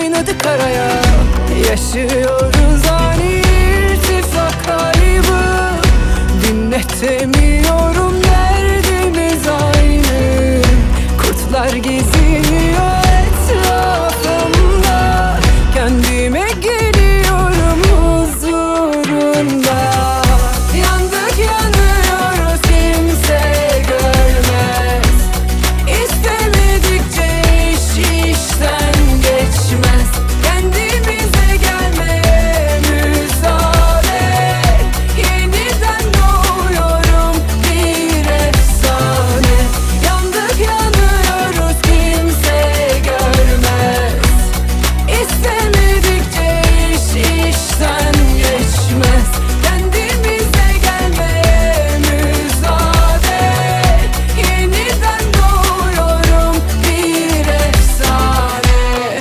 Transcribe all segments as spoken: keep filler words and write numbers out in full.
oynadık araya. Yaşıyoruz ani irtifak kaybı. Dinletemiyorum, derdimiz aynı. Kurtlar geziniyor etrafımda. Kendime geliyorum huzurunda. Yandık yanıyoruz, kimse görmez. İstemedikçe iş işten geçmez. Kendimize gelmeye müsaade. Yeniden doğuyorum bir efsane. Yandık yanıyoruz, kimse görmez. İstemedikçe iş işten geçmez. Kendimize gelmeye müsaade. Yeniden doğuyorum bir efsane.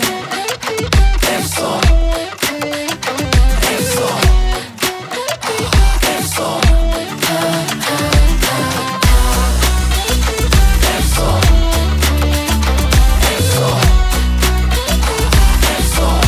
Efson, efson, efson, efson, efson, efson.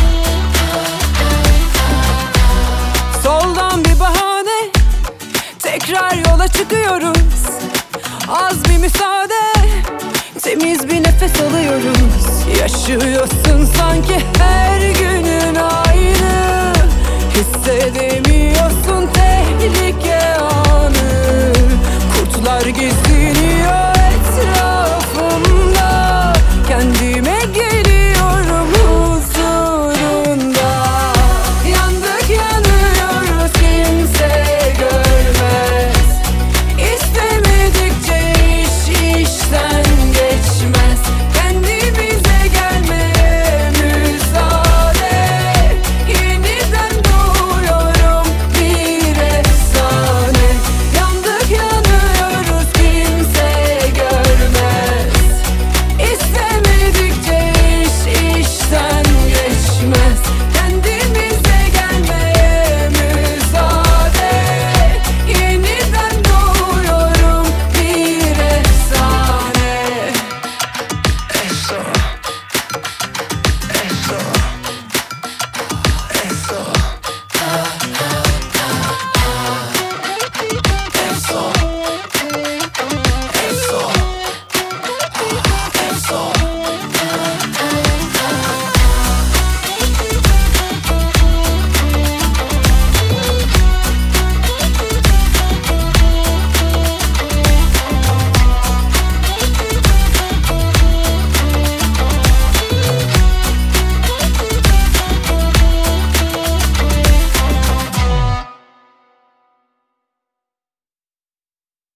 Soldan bir bahane, tekrar yola çıkıyoruz. Az bir müsaade, temiz bir nefes alıyoruz. Yaşıyorsun sanki her günün aynı. Hissedemiyorsun tehlike anı. Kurtlar geziyor